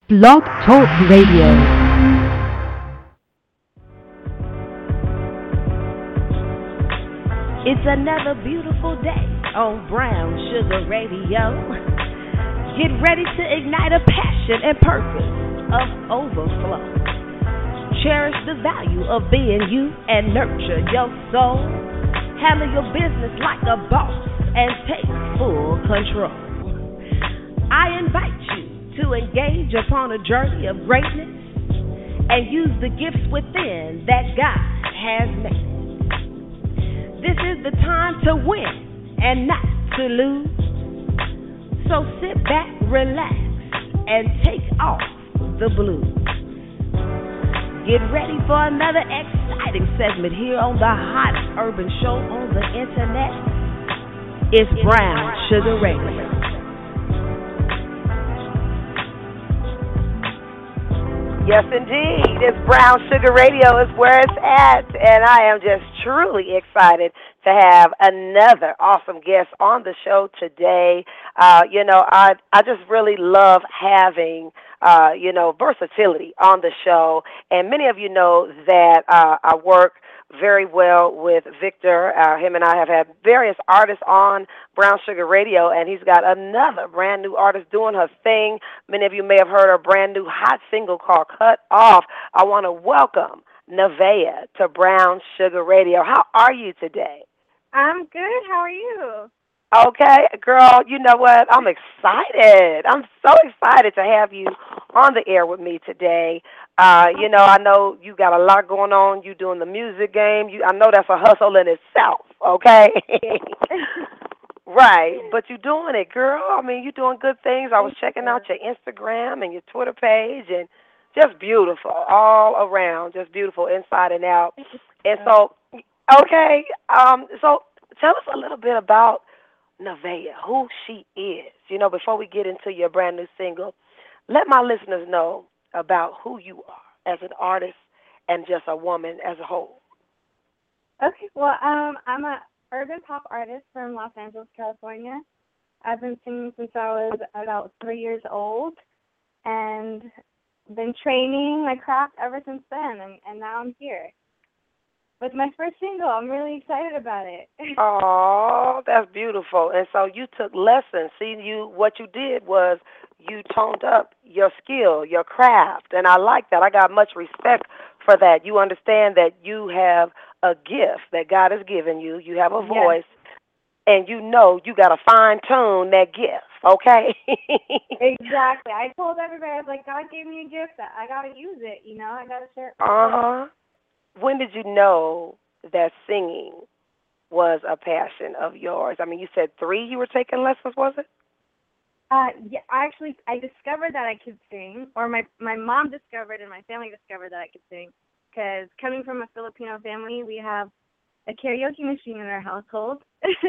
Blog Talk Radio. It's another beautiful day on Brown Sugar Radio. Get ready to ignite a passion and purpose of overflow. Cherish the value of being you and nurture your soul. Handle your business like a boss and take full control. I invite you to engage upon a journey of greatness and use the gifts within that God has made. This is the time to win and not to lose. So sit back, relax, and take off the blues. Get ready for another exciting segment here on the hottest urban show on the internet. It's Brown Sugar Radio. Yes, indeed. It's Brown Sugar Radio is where it's at, and I am just truly excited to have another awesome guest on the show today. I just really love having, versatility on the show, and many of you know that I work very well with Victor. Him and I have had various artists on Brown Sugar Radio, and he's got another brand new artist doing her thing. Many of you may have heard her brand new hot single called Cut Off. I want to welcome Nevaeh to Brown Sugar Radio. How are you today? I'm good. How are you? Okay, girl, you know what? I'm excited. I'm so excited to have you on the air with me today. I know you got a lot going on. You doing the music game. I know that's a hustle in itself, okay? Right, but you're doing it, girl. I mean, you're doing good things. I was checking out your Instagram and your Twitter page, and just beautiful all around, just beautiful inside and out. And so, okay, so tell us a little bit about Nevaeh, who she is. Before we get into your brand new single, let my listeners know about who you are as an artist and just a woman as a whole. Okay, well, I'm a urban pop artist from Los Angeles, California. I've been singing since I was about 3 years old and been training my craft ever since then, and now I'm here with my first single. I'm really excited about it. Oh, that's beautiful. And so you took lessons. What you did was you toned up your skill, your craft, and I like that. I got much respect for that. You understand that you have a gift that God has given you. You have a voice, and you got to fine-tune that gift, okay? Exactly. I told everybody, I was like, God gave me a gift. I got to use it, I got to share it. Uh-huh. When did you know that singing was a passion of yours? I mean, you said 3 you were taking lessons, was it? Yeah, I discovered that I could sing, or my mom discovered and my family discovered that I could sing, because coming from a Filipino family, we have a karaoke machine in our household.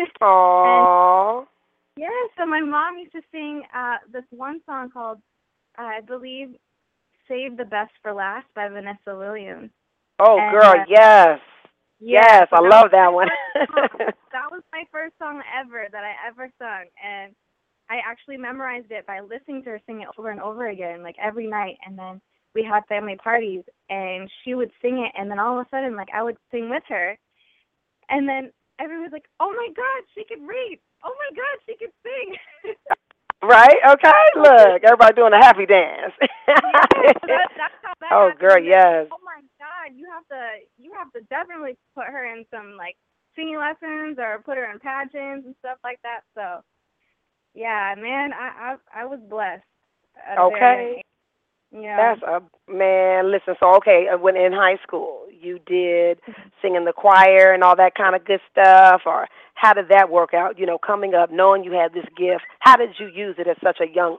Aww. So my mom used to sing this one song called, I believe, Save the Best for Last by Vanessa Williams. Oh, and, girl, yes. Yes, I love that one. That was my first song ever that I ever sung, and I actually memorized it by listening to her sing it over and over again, like every night, and then we had family parties, and she would sing it, and then all of a sudden, I would sing with her, and then everyone was like, oh, my God, she could read. Oh, my God, she could sing. Right? Okay, look, everybody doing a happy dance. That's how that Oh, happened. girl, yes. Oh, my God, you have to definitely put her in some, singing lessons or put her in pageants and stuff like that, so... Yeah, man, I was blessed. Okay. Yeah. Listen, so, okay, when in high school, you did sing in the choir and all that kind of good stuff, or how did that work out, coming up, knowing you had this gift? How did you use it at such a young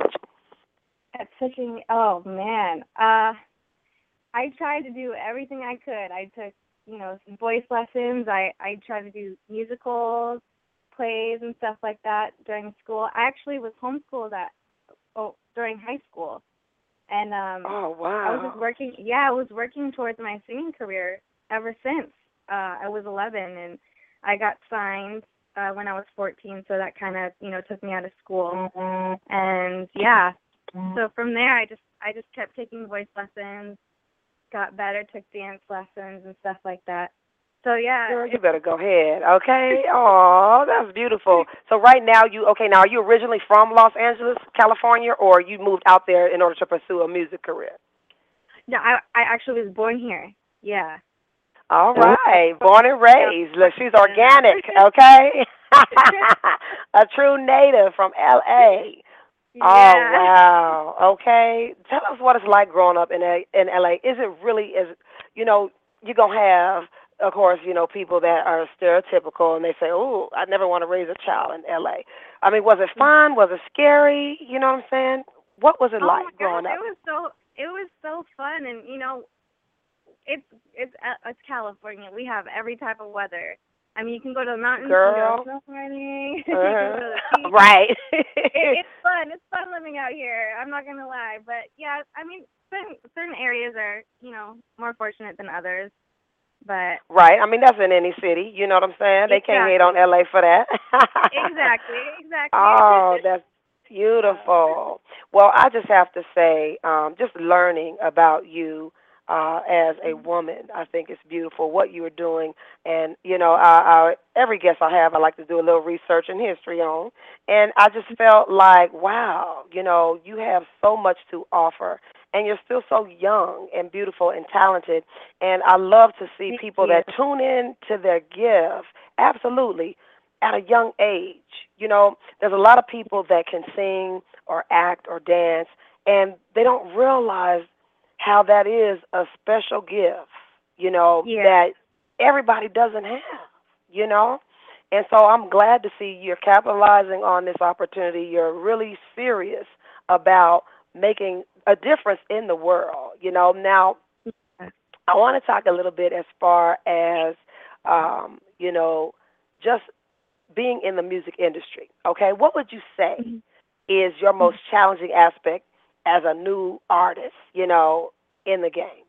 age? Oh, man. I tried to do everything I could. I took, some voice lessons. I tried to do musicals, plays and stuff like that during school. I actually was homeschooled during high school, and oh, wow. I was working towards my singing career ever since I was 11, and I got signed when I was 14, so that kind of took me out of school. And So from there, I just kept taking voice lessons, got better, took dance lessons and stuff like that. So yeah, Girl, you better go ahead, okay? Oh, that's beautiful. So right now, now are you originally from Los Angeles, California, or you moved out there in order to pursue a music career? no, I actually was born here. Yeah. All So right, born and raised. Look, she's organic, okay? A true native from L.A. Oh, Yeah. wow. Okay. Tell us what it's like growing up in LA. Is it really you're going to have, of course, people that are stereotypical and they say, "Oh, I never want to raise a child in LA." I mean, was it fun? Was it scary? You know what I'm saying? What was it Oh like my growing gosh, up? it was so fun, and it's California. We have every type of weather. I mean, you can go to the mountains, you can Girl. go snowboarding, you can go to the beach. Right. It's fun. It's fun living out here. I'm not gonna lie, but yeah, I mean, certain areas are more fortunate than others, but Right. I mean, that's in any city. You know what I'm saying? They can't hate on exactly, LA for that. exactly. Oh, that's beautiful. Well, I just have to say, just learning about you as a woman, I think it's beautiful what you are doing. And, every guest I have, I like to do a little research and history on. And I just felt like, wow, you have so much to offer. And you're still so young and beautiful and talented. And I love to see Thank people you. that tune in to their gift, absolutely, at a young age. There's a lot of people that can sing or act or dance, and they don't realize how that is a special gift, Yeah. that everybody doesn't have. And so I'm glad to see you're capitalizing on this opportunity. You're really serious about making a difference in the world. Now, I want to talk a little bit as far as, just being in the music industry. Okay, what would you say is your most challenging aspect as a new artist, in the game?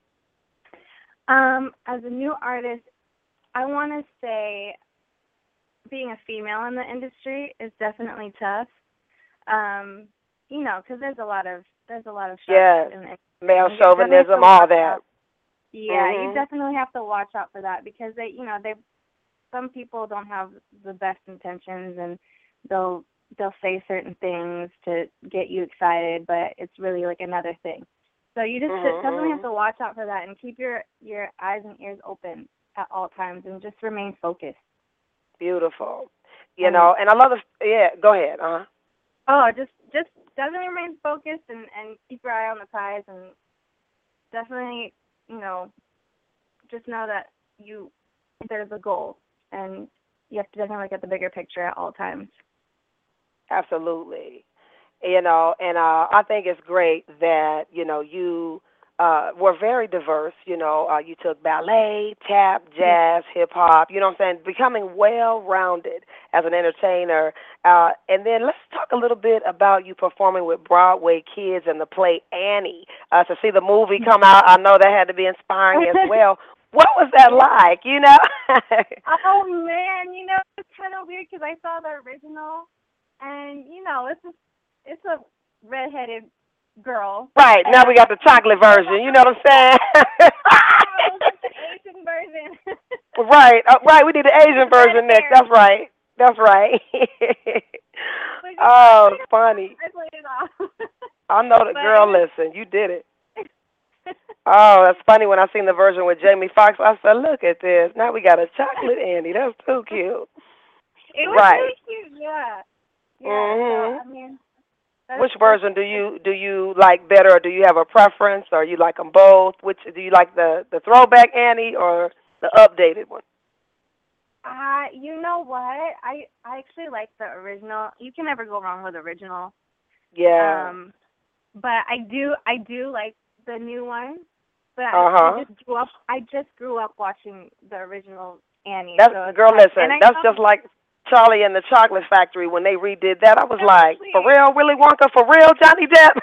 As a new artist, I want to say being a female in the industry is definitely tough. Because there's a lot of Yes, in the industry. male You definitely have to chauvinism, all watch that. out. Yeah, you Mhm. definitely have to watch out for that because some people don't have the best intentions and they'll say certain things to get you excited, but it's really like another thing. So you just definitely have to watch out for that and keep your eyes and ears open at all times and just remain focused. Beautiful. And And I love the. Yeah, go ahead. just definitely remain focused and keep your eye on the prize and definitely just know that there's a goal and you have to definitely look at the bigger picture at all times. Absolutely. And I think it's great that, you were very diverse. You took ballet, tap, jazz, hip-hop, you know what I'm saying, becoming well-rounded as an entertainer. And then let's talk a little bit about you performing with Broadway kids in the play Annie. To see the movie come out, I know that had to be inspiring as well. What was that like, Oh, man, it's kind of weird because I saw the original, and, it's a redheaded girl. Right, now we got the chocolate version, you know what I'm saying? Oh, the Asian version. Right, right, we need the Asian version next. That's right. That's right. Oh, funny. I played it off. I know the girl, listen, you did it. Oh, that's funny. When I seen the version with Jamie Foxx, I said, look at this. Now we got a chocolate Andy. That's too cute. It was right. really cute, yeah. Yeah, Mm-hmm. so, I mean, which version do you like better, or do you have a preference, or you like them both? Which do you like, the throwback Annie or the updated one? You know what? I actually like the original. You can never go wrong with original. Yeah. But I do like the new one. But I just grew up watching the original Annie. That's, so girl, listen, that's just like Charlie and the Chocolate Factory when they redid that. I was like, for real, Willy Wonka, for real, Johnny Depp?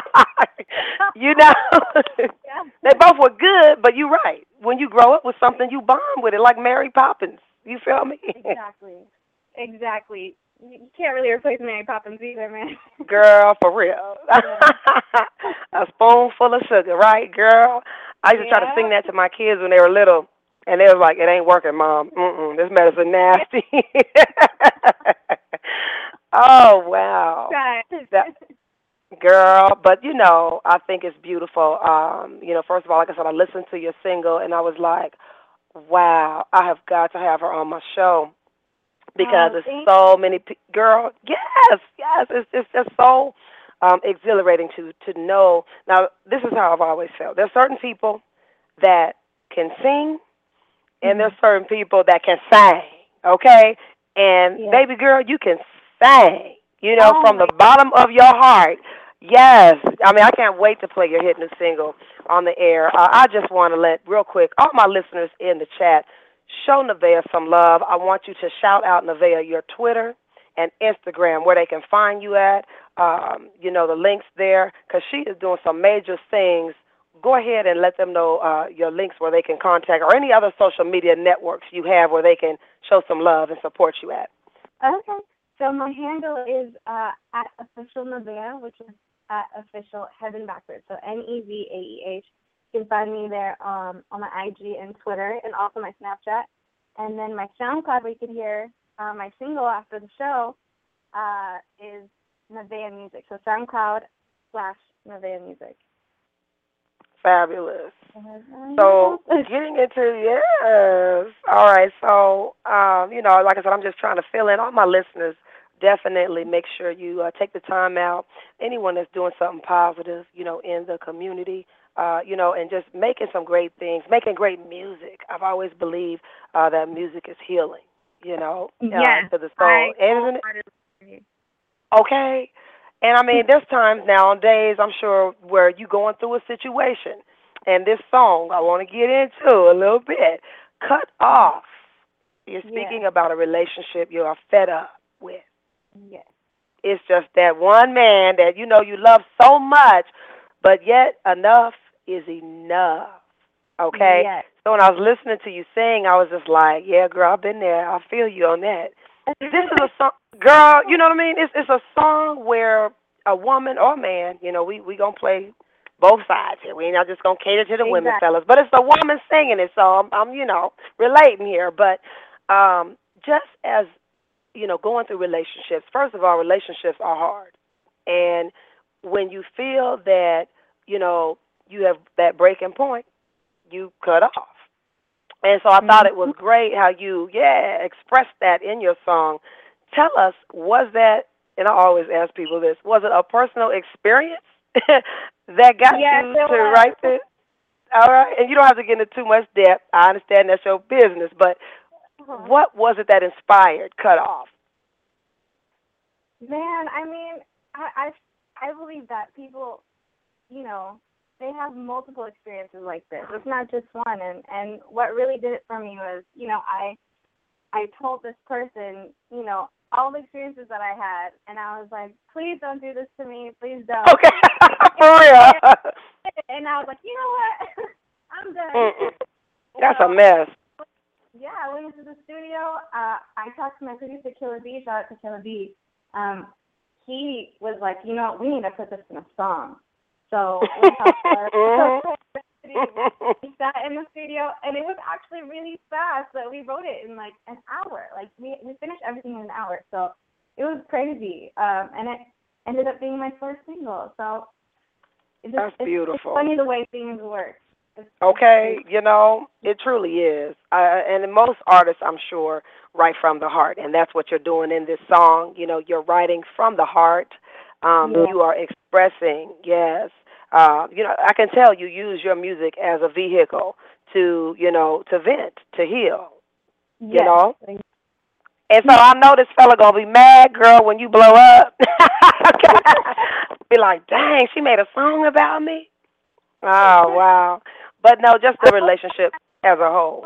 They both were good, but you're right. When you grow up with something, you bond with it, like Mary Poppins. You feel me? Exactly. you can't really replace Mary Poppins either, man. Girl, for real. A spoonful of sugar, right, girl? I used to try to Yeah. sing that to my kids when they were little, and they was like, "It ain't working, Mom. This medicine nasty." Oh wow, Right. that girl. But I think it's beautiful. First of all, like I said, I listened to your single, and I was like, "Wow, I have got to have her on my show." Because it's so many girl. Yes, it's just so exhilarating to know. Now, this is how I've always felt. There's certain people that can sing, and there's certain people that can sing. Okay, and baby girl, you can sing. From the bottom of your heart. Yes, I mean I can't wait to play your hit new single on the air. I just want to let real quick all my listeners in the chat. Show Nevaeh some love. I want you to shout out Nevaeh your Twitter and Instagram, where they can find you at. The links there, because she is doing some major things. Go ahead and let them know your links where they can contact, or any other social media networks you have where they can show some love and support you at. Okay. So my handle is at official Nevaeh, which is at official Heaven Backwards. So NEVAEH. You can find me there on my IG and Twitter, and also my Snapchat. And then my SoundCloud, where you can hear my single after the show, is Nevaeh Music. So SoundCloud/Nevaeh Music. Fabulous. So getting into, yes. All right. So, like I said, I'm just trying to fill in all my listeners. Definitely make sure you take the time out. Anyone that's doing something positive, in the community, and just making some great things, making great music. I've always believed that music is healing, to the soul. Okay. And I mean, there's times nowadays, I'm sure, where you're going through a situation. And this song, I want to get into a little bit. Cut Off. You're speaking about a relationship you are fed up with. Yes. It's just that one man that you love so much, but yet enough is enough. Okay? Yes. So when I was listening to you sing, I was just like, yeah, girl, I've been there. I feel you on that. This is a song, girl, you know what I mean? It's a song where a woman or a man, we going to play both sides here. We ain't not just going to cater to the women, fellas. But it's a woman singing it, so I'm relating here. But just as, going through relationships, first of all, relationships are hard. And when you feel that, you have that breaking point, you cut off. And so I thought it was great how you, expressed that in your song. Tell us, was that, and I always ask people this, was it a personal experience that got you to write this? All right. And you don't have to get into too much depth. I understand that's your business, but what was it that inspired Cut Off? Man, I mean, I believe that people, they have multiple experiences like this. It's not just one. And what really did it for me was, I told this person, all the experiences that I had, and I was like, please don't do this to me. Please don't. Okay. For real. And I was like, you know what? I'm done. That's a mess. Yeah, I went into the studio. I talked to my producer, Killer B. Shout out to Killer B. He was like, we need to put this in a song. So we sat in the studio, and it was actually really fast. But we wrote it in like an hour. Like we finished everything in an hour. So it was crazy. And it ended up being my first single. So that's beautiful. It's funny the way things work. Okay, it truly is. And most artists, I'm sure, write from the heart, and that's what you're doing in this song. You're writing from the heart. You are expressing, yes. I can tell you use your music as a vehicle to, to vent, to heal, And so I know this fella going to be mad, girl, when you blow up. Be like, dang, she made a song about me? Oh, wow. But no, just the relationship as a whole.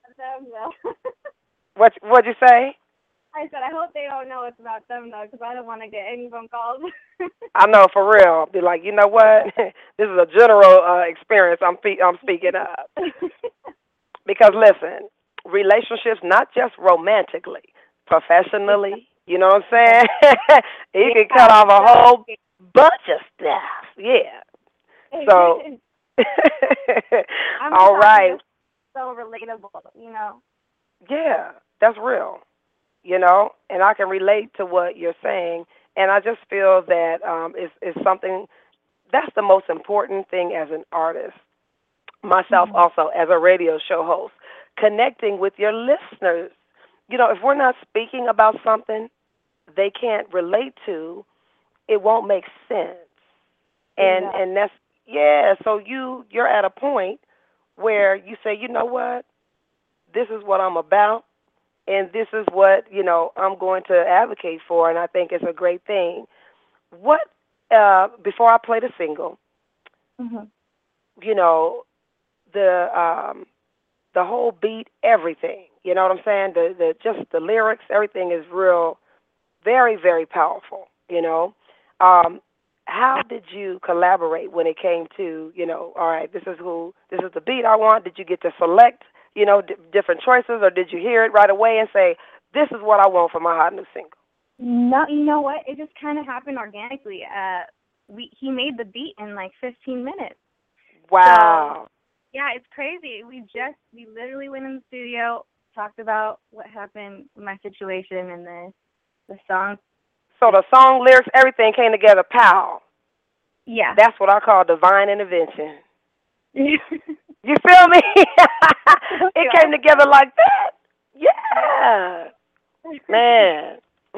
What'd you say? I said, I hope they don't know it's about them, though, because I don't want to get any phone calls. I know, for real. I'll be like, you know what? This is a general experience I'm speaking of. Because, listen, relationships, not just romantically, professionally, You know what I'm saying? You can cut off a whole bunch of stuff. Yeah. So, I'm all right. so relatable, you know. Yeah, that's real. You know, and I can relate to what you're saying. And I just feel that it's something that's the most important thing as an artist. Myself also as a radio show host, connecting with your listeners. You know, if we're not speaking about something they can't relate to, it won't make sense. And that's yeah, so you're at a point where you say, you know what, this is what I'm about and this is what, you know, I'm going to advocate for, and I think it's a great thing. What before I play the single, you know, the whole beat, everything. You know what I'm saying? The just the lyrics, everything is real, very, very powerful. You know, how did you collaborate when it came to, you know, all right, this is the beat I want? Did you get to select, you know, different choices, or did you hear it right away and say, this is what I want for my hot new single? No, you know what? It just kind of happened organically. He made the beat in like 15 minutes. Wow. So, yeah, it's crazy. We literally went in the studio, talked about what happened with my situation, and the song. So the song, lyrics, everything came together, pow. Yeah. That's what I call divine intervention. You feel me? It came together like that. Yeah. Man.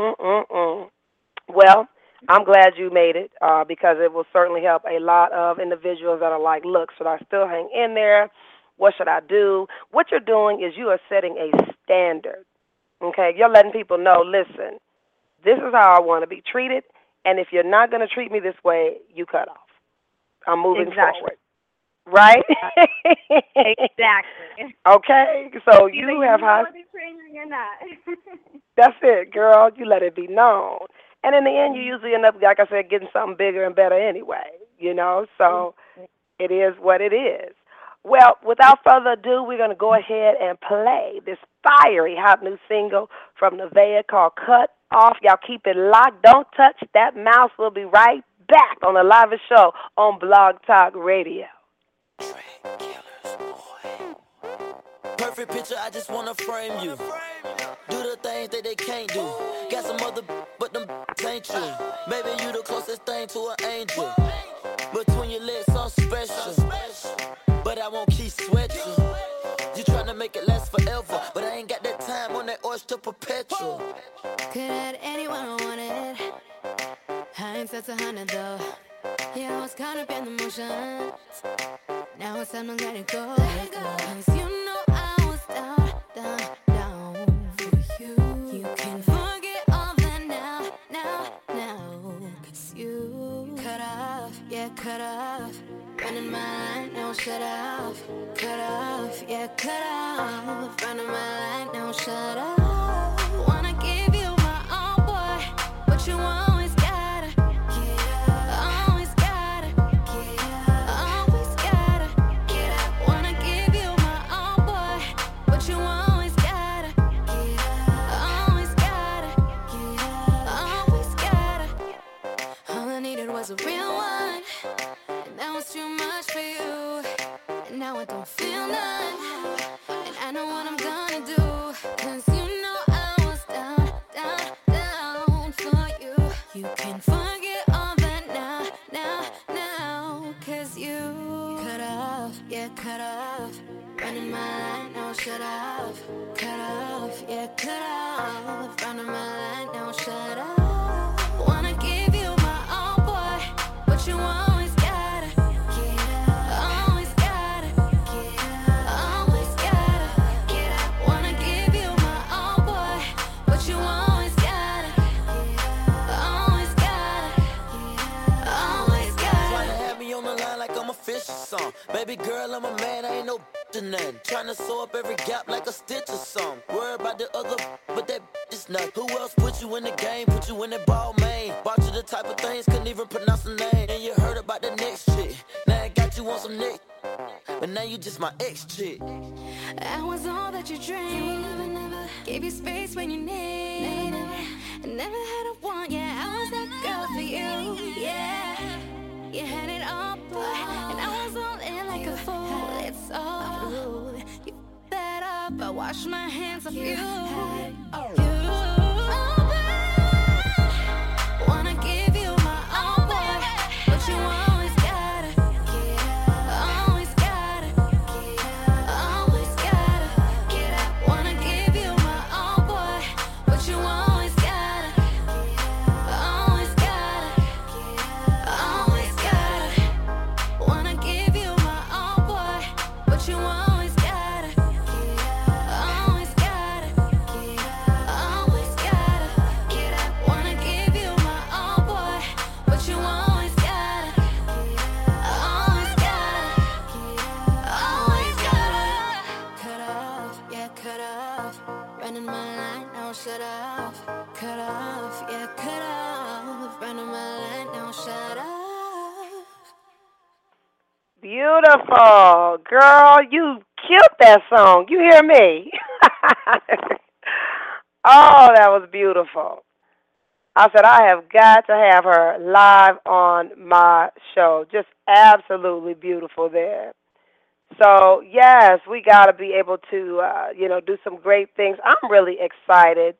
Well, I'm glad you made it because it will certainly help a lot of individuals that are like, look, should I still hang in there? What should I do? What you're doing is you are setting a standard, okay? You're letting people know, listen, this is how I want to be treated, and if you're not going to treat me this way, you cut off. I'm moving forward. Right? Exactly. Okay, so you have high. You're not. That's it, girl. You let it be known. And in the end, you usually end up, like I said, getting something bigger and better anyway, you know? So it is what it is. Well, without further ado, we're going to go ahead and play this fiery hot new single from Nevaeh called Cut Off. Y'all keep it locked. Don't touch that mouse. We'll be right back on the live show on Blog Talk Radio. Perfect picture, I just wanna frame you. Do the things that they can't do. Got some other but them ain't you. Maybe you the closest thing to an angel. Between your legs, something special. But I won't keep sweating. You tryna make it last forever, but I ain't got that time on that oyster perpetual. Could add anyone I wanted. I ain't such 100 though. Yeah, I was caught up in the motions. Now it's time to let it go. Cause you know I was down for you. You can forget all that now. Cause you cut off, yeah, cut off. Running my line, no shut off. Cut off, yeah, cut off. Running my line, no shut off. Wanna give you my own boy, but you always gotta get up. Always gotta get up. Always gotta get up. Wanna give you my own boy, but you always gotta get up. Always gotta get up. Always gotta. All I needed was a real one, and that was too much for you. And now I don't feel none, and I know what I'm gonna do. Cause you know I was down for you. You can forget all that now. Cause you cut off, yeah, cut off. Running my line, no shut off. Cut off, yeah, cut off. Running my line, no shut off. Wanna give you my own boy, but you always gotta get up. Always gotta get up. Always gotta get up. Wanna give you my own boy, but you always gotta get up. Always gotta get up. Always gotta. Tryna have me on the line like I'm a fish or something. Baby girl, I'm a man, I ain't no to nothing. Tryna sew up every gap like a stitch or something. Worry about the other, but that is not. Who else put you in the game, put you in the ball, man? Bought you the type of things, couldn't even pronounce the name. And you heard about the next chick. Now I got you on some neck, but now you just my ex chick. I was all that you dreamed. Gave you space when you needed. Never had a want, yeah, I was that girl for you, yeah. You had it all, boy, and I was all in like a fool. It's all through. You f***ed that up, I wash my hands off you. Wanna give you my all, boy, but you always gotta, always gotta, always gotta get up. Wanna give you my all, boy, but you always gotta, always gotta, always gotta. Wanna give you my all, boy, but you always gotta, always gotta, always gotta get up. Wanna give you my all, boy, but you always gotta, always gotta, always gotta. Cut off, yeah, cut off. Running my line, now shut off. Cut off, yeah, cut off. Running my line, now shut off. Beautiful. Girl, you killed that song. You hear me? Oh, that was beautiful. I said, I have got to have her live on my show. Just absolutely beautiful there. So, yes, we got to be able to, do some great things. I'm really excited,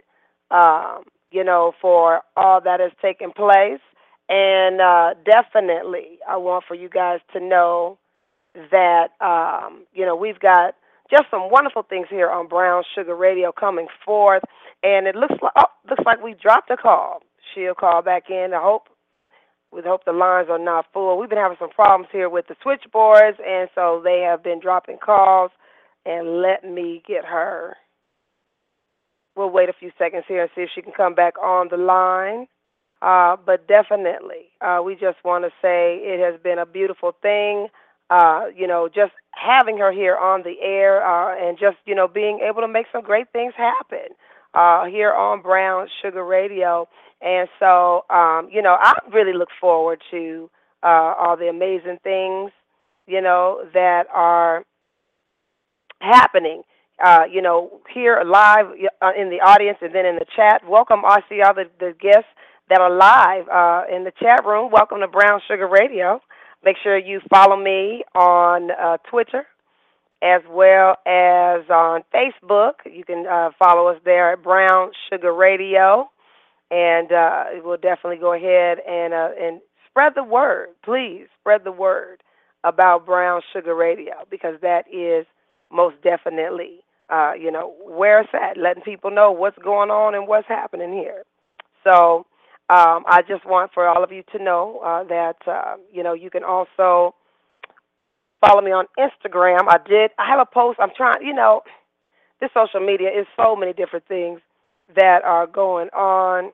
for all that has taken place. And definitely, I want for you guys to know that, we've got just some wonderful things here on Brown Sugar Radio coming forth. And it looks like we dropped a call. She'll call back in. We hope the lines are not full. We've been having some problems here with the switchboards, and so they have been dropping calls. And let me get her. We'll wait a few seconds here and see if she can come back on the line. But definitely, we just want to say it has been a beautiful thing, just having her here on the air and just, being able to make some great things happen here on Brown Sugar Radio. And so, I really look forward to all the amazing things, that are happening, here live in the audience and then in the chat. Welcome, I see all the guests that are live in the chat room. Welcome to Brown Sugar Radio. Make sure you follow me on Twitter as well as on Facebook. You can follow us there at Brown Sugar Radio. And we'll definitely go ahead and spread the word. Please spread the word about Brown Sugar Radio, because that is most definitely, where it's at, letting people know what's going on and what's happening here. So I just want for all of you to know that, you can also follow me on Instagram. I have a post. I'm trying, this social media is so many different things that are going on,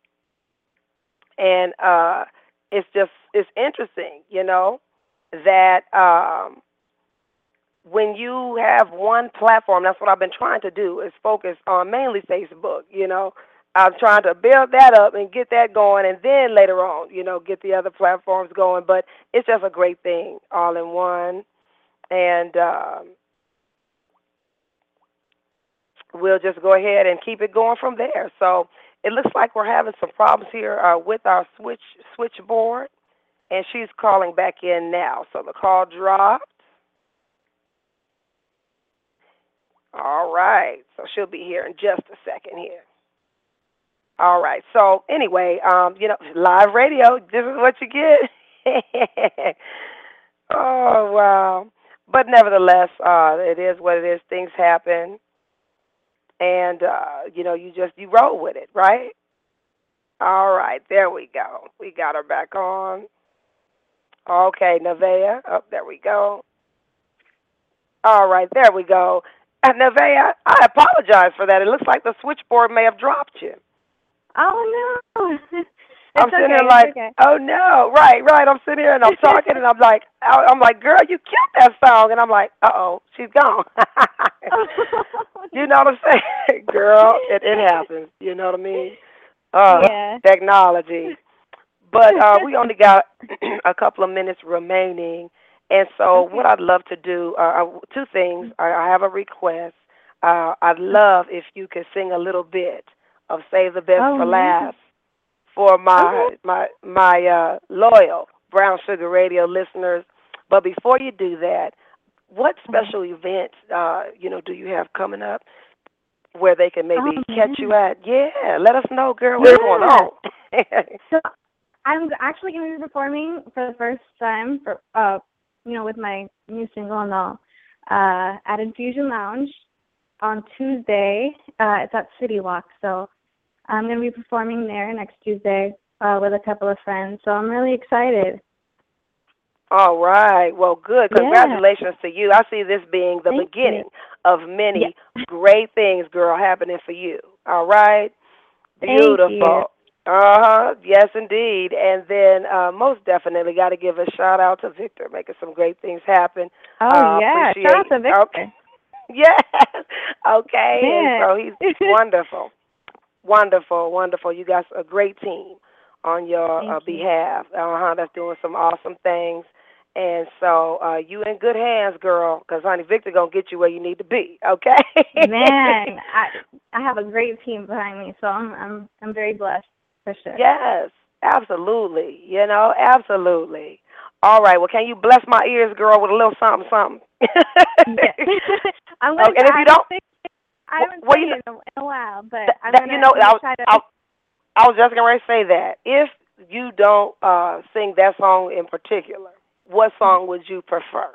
and it's interesting, that when you have one platform, that's what I've been trying to do, is focus on mainly Facebook. I'm trying to build that up and get that going, and then later on, get the other platforms going. But it's just a great thing all in one, and we'll just go ahead and keep it going from there. So it looks like we're having some problems here with our switchboard, and she's calling back in now. So the call dropped. All right. So she'll be here in just a second here. All right. So anyway, live radio, this is what you get. Oh, wow. But nevertheless, it is what it is. Things happen. And, you roll with it, right? All right, there we go. We got her back on. Okay, Nevaeh. Oh, there we go. All right, there we go. Nevaeh, I apologize for that. It looks like the switchboard may have dropped you. Oh, no. I'm sitting here like, oh, no. Right. I'm sitting here and I'm talking and I'm like, girl, you killed that song. And I'm like, uh-oh, she's gone. You know what I'm saying? Girl, it happens. You know what I mean? Yeah. Technology. But we only got a couple of minutes remaining. And so what I'd love to do, two things. I have a request. I'd love if you could sing a little bit of Save the Best Oh, for nice. Last for my Okay. loyal Brown Sugar Radio listeners. But before you do that, what Uh-huh. special events do you have coming up where they can Oh, maybe catch man. you at? Yeah, let us know, girl, what's going Yeah. on. So I'm actually going to be performing for the first time for with my new single and all at Infusion Lounge on Tuesday. It's at City Walk, so I'm going to be performing there next Tuesday with a couple of friends. So I'm really excited. All right. Well, good. Yeah. Congratulations to you. I see this being the Thank you. beginning of Yeah. many great things, girl, happening for you. All right. Thank you. Beautiful. Uh-huh. Yes, indeed. And then most definitely got to give a shout out to Victor, making some great things happen. Oh yeah. Shout out Appreciate. to Okay. Victor. Yes. Okay. And Yeah. so he's wonderful. Wonderful, wonderful. You got a great team on your Thank you. behalf. That's doing some awesome things. And so you in good hands, girl, because, honey, Victor going to get you where you need to be, okay? Man, I have a great team behind me, so I'm very blessed for sure. Yes, absolutely. Absolutely. All right. Well, can you bless my ears, girl, with a little something, something? Yeah. I'm gonna. And if you don't, I haven't well, sang it in a while, but I'm that, gonna try to. I was just going to say that. If you don't sing that song in particular, what song would you prefer?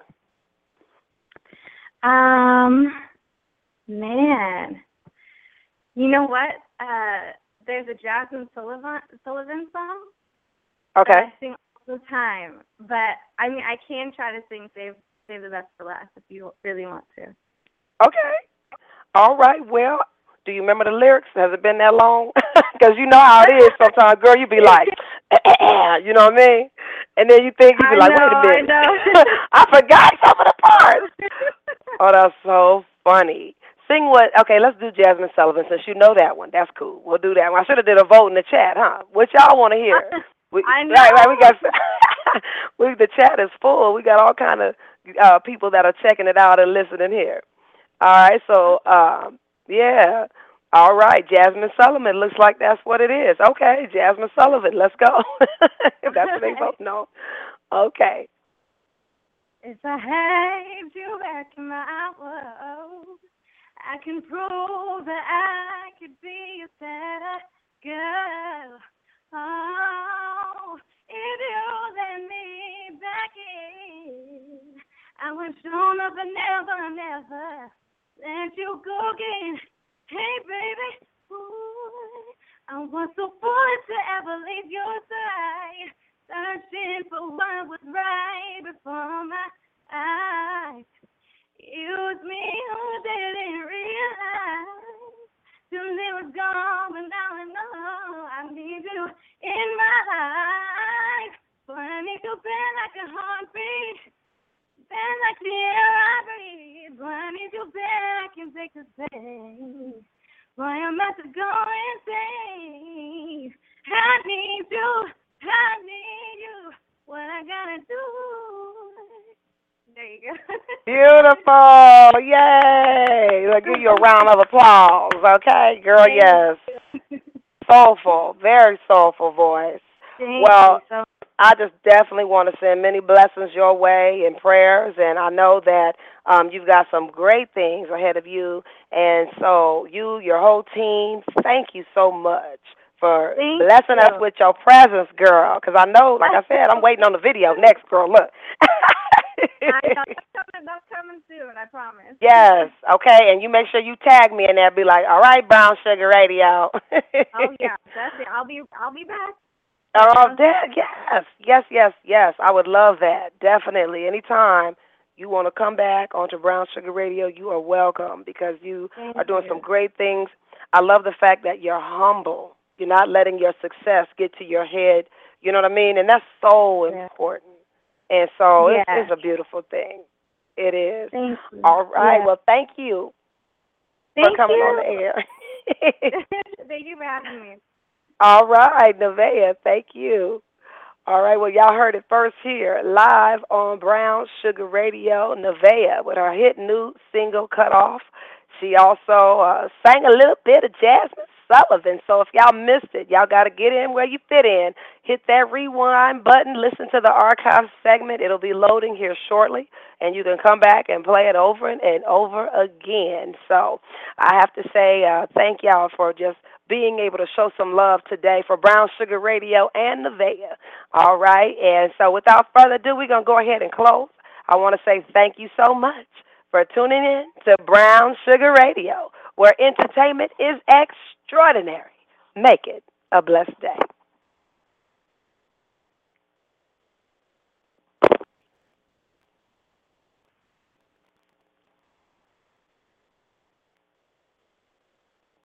Man, you know what? There's a Jasmine Sullivan song that Okay. I sing all the time, but I mean I can try to sing Save the Best for Last if you really want to. Okay. All right. Well, do you remember the lyrics? Has it been that long? Because you know how it is sometimes, girl. You be like, you know what I mean? And then you think, you be like, wait a minute. I know. I forgot some of the parts. Oh, that's so funny. Sing what? Okay, let's do Jasmine Sullivan since you know that one. That's cool. We'll do that one. I should have did a vote in the chat, huh? What y'all want to hear? I know. Right. We got. The chat is full. We got all kind of people that are checking it out and listening here. All right. So, yeah. All right, Jasmine Sullivan. Looks like that's what it is. Okay, Jasmine Sullivan. Let's go. That's what they both know. Okay. If I had you back in my world, I can prove that I could be a better girl. Oh, if you let me back in, I would show up and never let you go again. Hey, baby, ooh, I was so foolish to ever leave your side, searching for what was right before my eyes. It was me who didn't realize till it was gone, but now I know I need you in my life. But I need you bend like a heartbeat, bend like the air I breathe. But I need you back and take the space. Boy, I'm about to go insane. I need you. What I gotta do? There you go. Beautiful. Yay. I'll give you a round of applause. Okay, girl, yes. Soulful, very soulful voice. Thank Well, you so much. I just definitely want to send many blessings your way and prayers, and I know that you've got some great things ahead of you. And so you, your whole team, thank you so much for blessing us with your presence, girl, because I know, like I said, I'm waiting on the video next, girl. Look. I know. That's coming soon, I promise. Yes, okay, and you make sure you tag me in there. Be like, all right, Brown Sugar Radio. Oh yeah, definitely. I'll be back. Oh, yes. I would love that. Definitely. Anytime you want to come back onto Brown Sugar Radio, you are welcome because you are doing some great things. I love the fact that you're humble. You're not letting your success get to your head. You know what I mean? And that's so important. And so it's a beautiful thing. It is. Thank you. All right. Well, thank you for coming on the air. Thank you for having me. All right, Nevaeh, thank you. All right, well, y'all heard it first here, live on Brown Sugar Radio, Nevaeh, with her hit new single, Cut Off. She also sang a little bit of Jasmine Sullivan. So if y'all missed it, y'all got to get in where you fit in. Hit that rewind button. Listen to the archive segment. It'll be loading here shortly, and you can come back and play it over and over again. So I have to say thank y'all for just being able to show some love today for Brown Sugar Radio and Nevaeh. All right, and so without further ado, we're going to go ahead and close. I want to say thank you so much for tuning in to Brown Sugar Radio, where entertainment is extraordinary. Make it a blessed day.